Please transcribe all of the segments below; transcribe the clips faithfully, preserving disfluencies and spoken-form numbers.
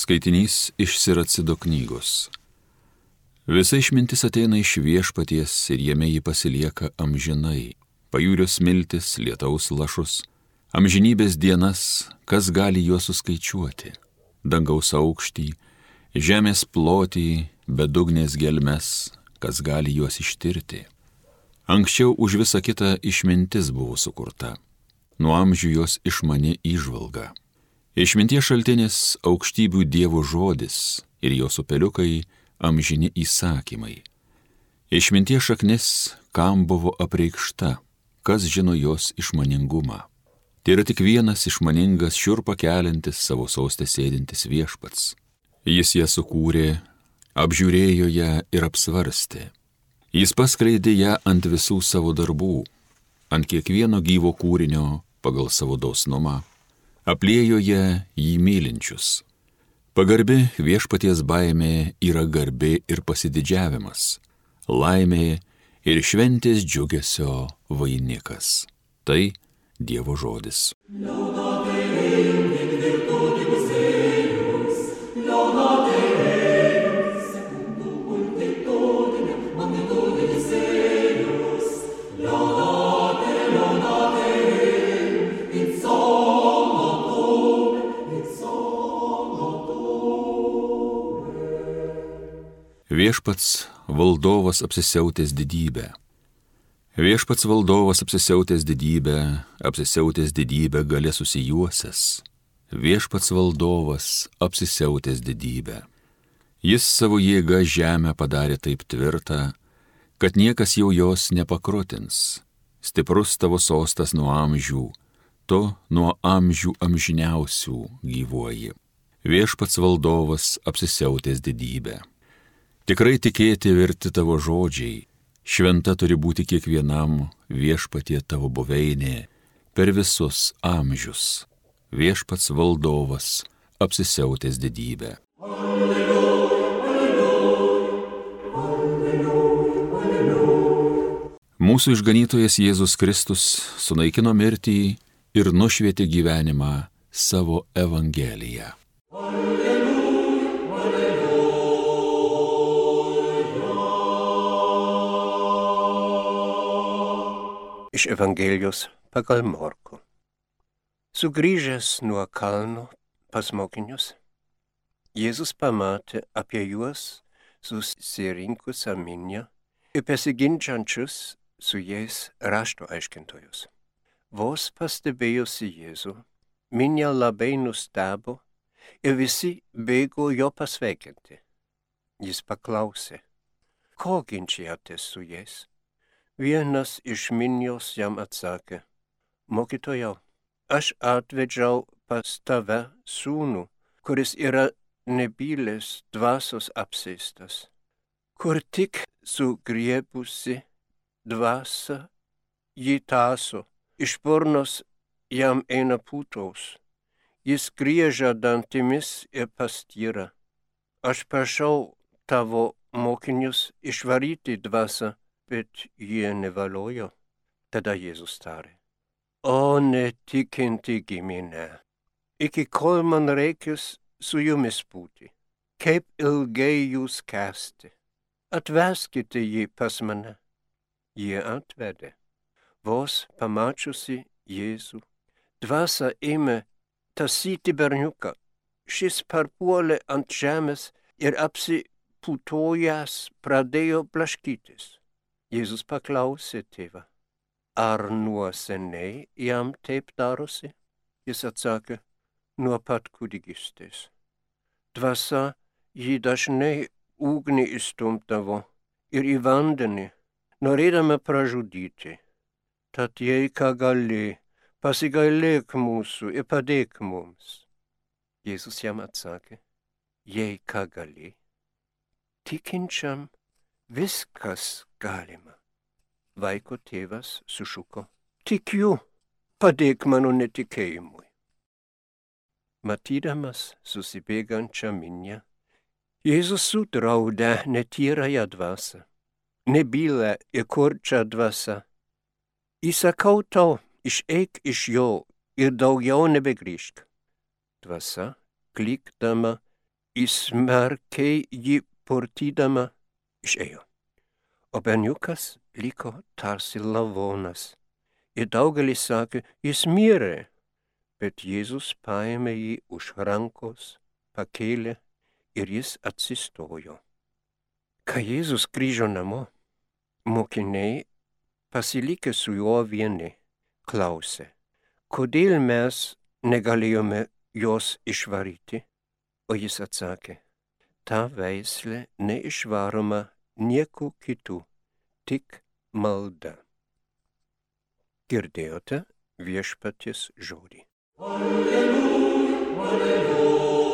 Skaitinys iš Siracido knygos. Visa išmintis ateina iš Viešpaties ir jame jį pasilieka amžinai. Pajūrio smiltis, lietaus lašus, amžinybės dienas, kas gali juos suskaičiuoti. Dangaus aukštį, žemės plotį, bedugnės gelmes, kas gali juos ištirti. Anksčiau už visą kitą išmintis buvo sukurta. Nuo amžių jos išmani įžvalga. Išminties šaltinis aukštybių Dievo žodis ir jos upeliukai amžini įsakymai. Išminties šaknis, kam buvo apreikšta, kas žino jos išmaningumą. Tai yra tik vienas išmaningas šiurpą keliantis savo sostę sėdintis Viešpats. Jis ją sukūrė, apžiūrėjo ją ir apsvarstė. Jis paskleidė ją ant visų savo darbų, ant kiekvieno gyvo kūrinio pagal savo dosnumą. Apliejo ją jį mylinčius. Pagarbi Viešpaties baimė yra garbė ir pasididžiavimas, laimė ir šventės džiugesio vainikas. Tai Dievo žodis. Viešpats valdovas apsisiautęs didybę. Viešpats valdovas apsisiautęs didybę, apsisiautęs didybę gale susijuosęs. Viešpats valdovas apsisiautęs didybę. Jis savo jėga žemę padarė taip tvirtą, kad niekas jau jos nepakrutins. Stiprus tavo sostas nuo amžių, tu nuo amžių amžiniausių gyvuoji. Viešpats valdovas apsisiautęs didybę. Tikrai tikėti verti tavo žodžiai, šventa turi būti kiekvienam Viešpatie tavo buveinė per visus amžius. Viešpats valdovas apsisiautęs didybę. Alleluja, alleluja, alleluja, alleluja. Mūsų išganytojas Jėzus Kristus sunaikino mirtį ir nušvietė gyvenimą savo evangeliją. Iš Evangelijos pagal Morkų. Sugrįžęs nuo kalno pas mokinius, Jėzus pamatė apie juos susirinkusią minią ir besiginčančius su jais rašto aiškintojus. Vos pastebėjusi Jėzų, minia labai nustebo ir visi bėgo jo pasveikinti. Jis paklausė, ko ginčijatės su jais? Vienas iš minios jam atsakė, mokytojau, aš atvedžiau pas tave sūnų, kuris yra nebylės dvasios apsėstas. Kur tik sugriebusi dvasia jį tąso, iš burnos jam eina putos, jis griežia dantimis ir pastyra. Aš prašau tavo mokinius išvaryti dvasią, bet jie nevalojo. Tada Jėzus tarė, o netikinti giminė, iki kol man reikės su jumis būti, kaip ilgai jūs kęsti. Atveskite jį pas mane. Jie atvedė. Vos pamačiusi Jėzų, dvasia ėmė tąsyti berniuką. Šis parpuolė ant žemės ir apsiputojęs pradėjo blaškytis. Jėzus paklausė tėvą, ar nuo seniai jam taip darosi? Jis atsakė, nuo pat kūdikystės. Dvasia jį dažnai ugnį įstumdavo ir į vandenį, norėdama pražudyti. Tad jei ką gali, pasigailėk mūsų ir padėk mums. Jėzus jam atsakė, jei ką gali, tikinčiam viskas galima. Vaiko tėvas sušuko, tikiu, padėk mano netikėjimui. Matydamas susibėgančią minią, Jėzus sudraudė netyrąją dvasią, nebylę ir kurčią dvasią. Įsakau tau, išeik iš jo ir daugiau nebegrįžk. Dvasia, klykdama, įsmarkiai jį purtydama išėjo. O berniukas liko tarsi lavonas. Ir daugelis sakė, jis mirė. Bet Jėzus paėmė jį už rankos, pakėlė ir jis atsistojo. Kai Jėzus grįžo namo, mokiniai, pasilikę su juo vieni, klausė, kodėl mes negalėjome jos išvaryti? O jis atsakė, ta veislė neišvaroma nieku kitu, tik malda. Girdėjote viešpaties žodį. Alleluja, alleluja.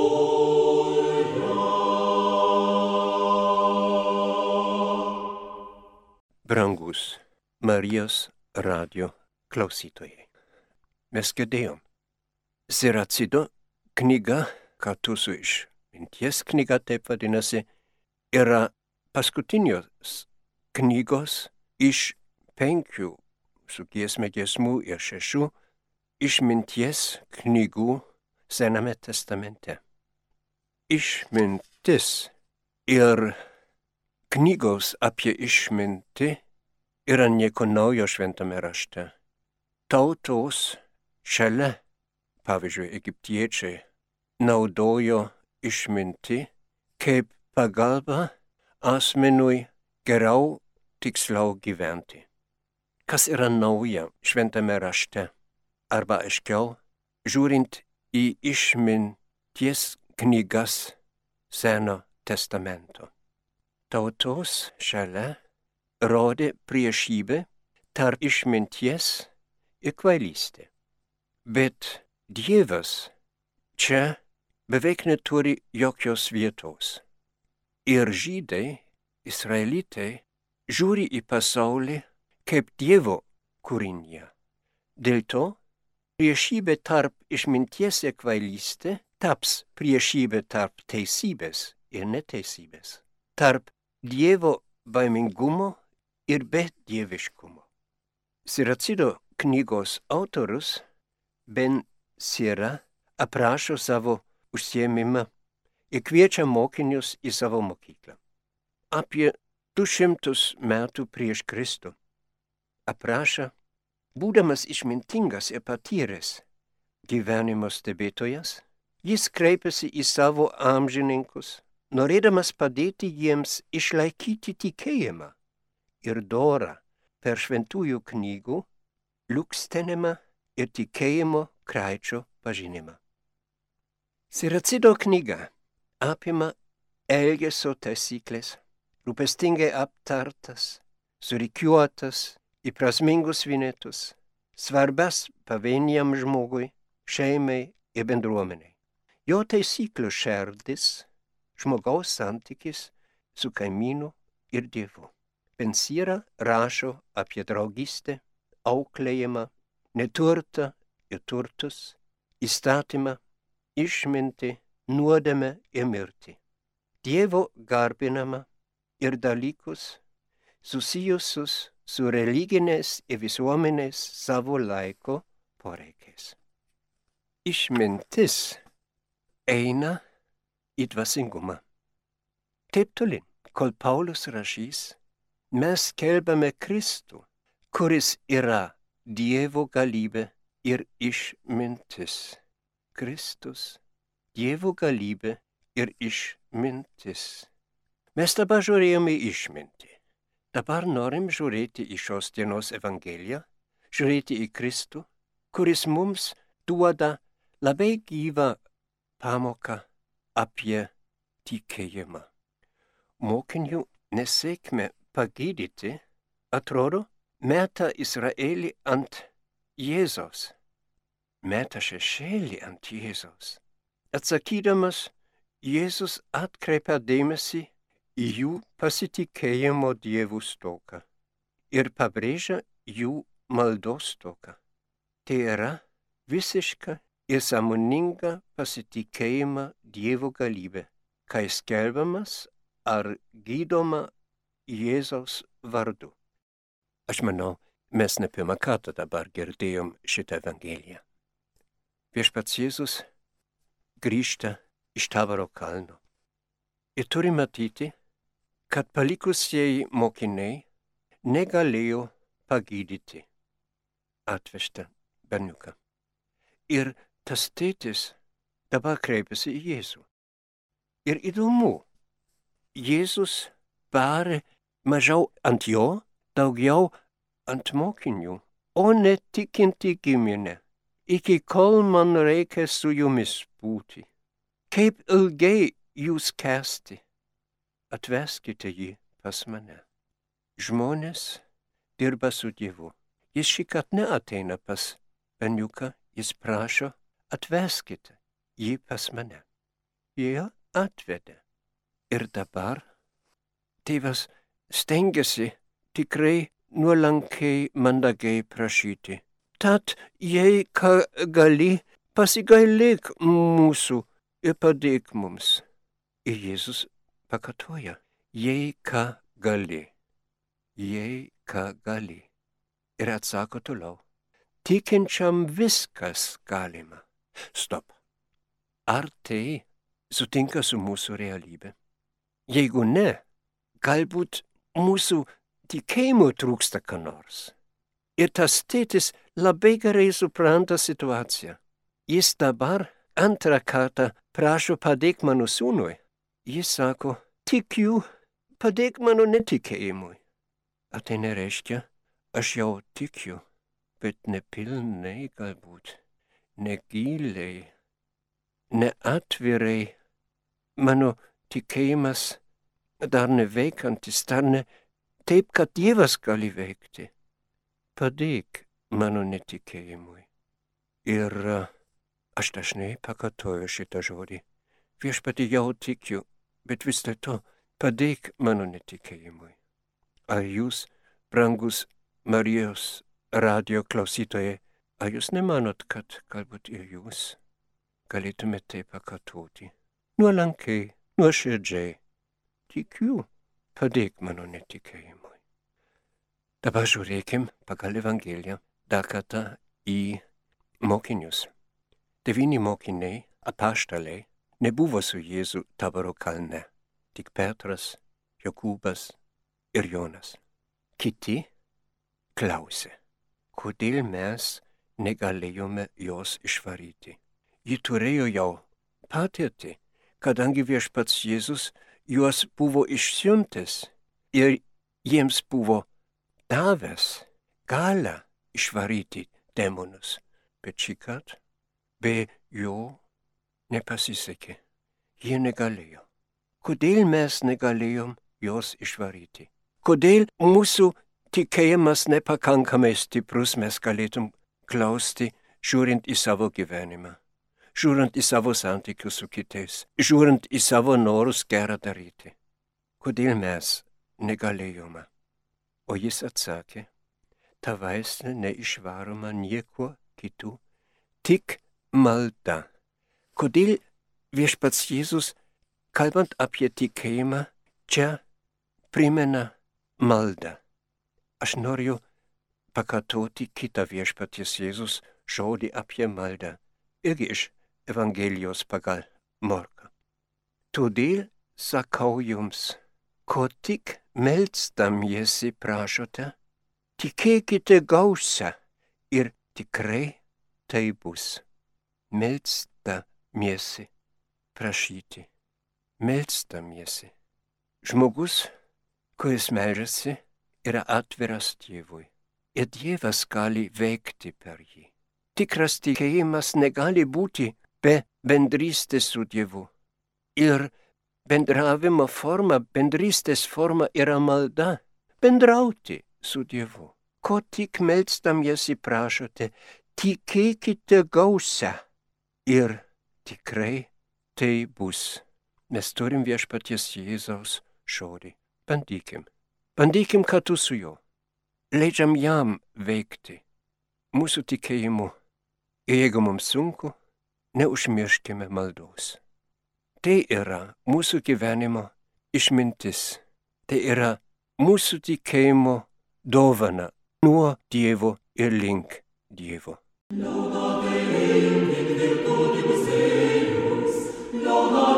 Brangus Marijos radio klausytojai. Mes girdėjom. Siracido knyga, kartu su išminties knyga, taip vadinasi, yra paskutinios knygos iš penkių su giesme giesmų ir šešių išminties knygų Sename testamente. Išmintis ir knygos apie išmintį yra nieko naujo šventame rašte. Tautos šalia, pavyzdžiui, egiptiečiai, naudojo išmintį kaip pagalba asmenui geriau, tiksliau gyventi. Kas yra nauja šventame rašte? Arba aiškiau, žiūrint į išminties knygas Seno testamento. Tautos šalia rodė priešybę tarp išminties ir kvailystė. Bet Dievas čia beveik neturi jokios vietos. Ir žydai, izraelitai, žiūri į pasaulį kaip Dievo kūrinyje. Dėl to priešybė tarp išminties ir kvailystė taps priešybė tarp teisybės ir neteisybės, tarp Dievo baimingumo ir bedieviškumo. Siracido knygos autorius Ben Sira aprašo savo užsiėmimą ir kviečia mokinius į savo mokyklą. Apie du šimtus metų prieš Kristų aprašo, būdamas išmintingas ir patyręs gyvenimo stebėtojas, jis kreipiasi į savo amžininkus, norėdamas padėti jiems išlaikyti tikėjimą ir dorą per šventųjų knygų liukstenimą ir tikėjimo kraičio pažinimą. Siracido knyga apima elgesio taisyklės, rūpestingai aptartas, surikiuotas į prasmingus vienetus, svarbas pavieniam žmogui, šeimai ir bendruomeniai. Jo taisyklių šerdis žmogaus santykis su kaimynu ir Dievu. Ben Sira rašo apie draugystę, auklėjimą, neturtą ir turtus, įstatymą, išmintį, nuodėmę ir mirtį. Dievo garbinamą ir dalykus susijusius su religinės ir visuomenės savo laiko poreikiais. Išmintis eina į dvasingumą. Taip tolin, kol Paulius rašys, mes skelbiame Kristų, kuris yra Dievo galybė ir išmintis. Kristus, Dievo galybė ir išmintis. Mes dabar žiūrėjome išmintį. Dabar norim žiūrėti į šios dienos Evangeliją, žiūrėti į Kristų, kuris mums duoda labai gyvą pamoką apie tikėjimą. Mokinių nesėkmę pagydyti, atrodo, meta Izraelį ant Jėzaus, meta šešėlį ant Jėzaus. Atsakydamas, Jėzus atkreipia dėmesį į jų pasitikėjimo Dievu stoką ir pabrėžia jų maldos stoką. Tai yra visiška ir sąmoninga pasitikėjimą Dievo galybė, kai skelbiamas ar gydoma Jėzaus vardu. Aš manau, mes ne pirmą kartą dabar girdėjom šitą Evangeliją. Viešpats Jėzus grįžta iš Taboro kalno. Ir turi matyti, kad palikusieji mokiniai negalėjo pagydyti atvežtą berniuką. Ir tas tėtis dabar kreipiasi į Jėzų. Ir įdomu, Jėzus barė mažiau ant jo, daugiau ant mokinių, o ne tikinti giminė, iki kol man reikia su jumis būti. Kaip ilgai jūs kęsti, atveskite jį pas mane. Žmonės dirba su Dievu. Jis šįkart neateina pas berniuką, jis prašo, atveskite jį pas mane. Jie atvedė. Ir dabar tėvas stengiasi tikrai nuolankiai mandagiai prašyti. Tad jei ką gali, pasigailėk mūsų ir padėk mums. Ir Jėzus pakartoja, jei ką gali, jei ką gali. Ir atsako toliau, tikinčiam viskas galima. Stop. Ar tai sutinka su mūsų realybė? Jeigu ne, galbūt mūsų tikėjimo trūksta ką nors. Ir tas tėtis labai gerai supranta situaciją. Jis dabar antrą kartą prašo padėk mano sūnui. Jis sako, tikiu, padėk mano netikėjimui. Ar tai nereiškia, aš jau tikiu, bet nepilnai galbūt, negiliai, neatvirai. Mano tikėjimas dar neveikantis, dar ne taip, kad Dievas gali veikti. Padėk mano netikėjimui. Ir uh, aš dažnai pakartoju šitą žodį. Viešpatie, jau tikiu, bet vis dėlto padėk mano netikėjimui. Ar jūs, brangus Marijos radio klausytojai, ar jūs nemanot, kad galbūt ir jūs galėtumėte pakartoti? Nuolankiai, nuoširdžiai. Tikiu, padėk mano netikėjimui. Dabar žiūrėkim pagal Evangeliją dar kartą į mokinius. Devyni mokiniai, apaštalai, nebuvo su Jėzu Taboro kalne, tik Petras, Jokūbas ir Jonas. Kiti klausė, kodėl mes negalėjome jos išvaryti. Ji turėjo jau patirti, kadangi viešpats Jėzus juos buvo išsiuntęs ir jiems buvo davęs galą išvaryti demonus, bet šįkart be jo nepasisekė. Jie negalėjo. Kodėl mes negalėjom jos išvaryti? Kodėl mūsų tikėjimas nepakankamai stiprus, mes galėtum klausti, žiūrint į savo gyvenimą, žiūrint į savo santykius su kitais, žiūrint į savo norus gerą daryti. Kodėl mes negalėjome? O jis atsakė, ta vaistinė neišvaroma niekuo kitu, tik malda. Kodėl viešpats Jėzus, kalbant apie tikėjimą, čia primena maldą? Aš noriu pakartoti kitą viešpaties Jėzus žodį apie maldą, irgi iš Evangelijos pagal Morką. Todėl sakau jums, ko tik melsdamiesi prašote, tikėkite gausia ir tikrai tai bus. Melsdamiesi prašyti. Melsdamiesi. Žmogus, kuris meldžiasi, yra atviras Dievui. Ir Dievas gali veikti per jį. Tikras tikėjimas negali būti be bendrystės su Dievu. Ir bendravimo forma, bendrystės forma yra malda. Bendrauti su Dievu. Ko tik melsdamiesi prašote, tikėkite gausia. Ir tikrai tai bus. Mes turim viešpaties Jėzaus žodį. Bandykim. Bandykim kartu su juo. Leidžiam jam veikti mūsų tikėjimu. Ir jeigu mums sunku, neužmirškime maldos. Tai yra mūsų gyvenimo išmintis. Tai yra mūsų tikėjimo dovana nuo Dievo ir link Dievo. Lauda Dei in virtutis eius, lauda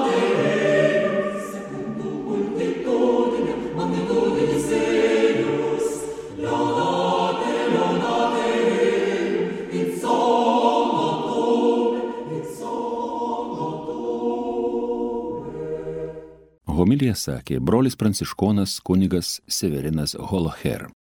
Homiliją sakė brolis pranciškonas kunigas Severinas Holoher.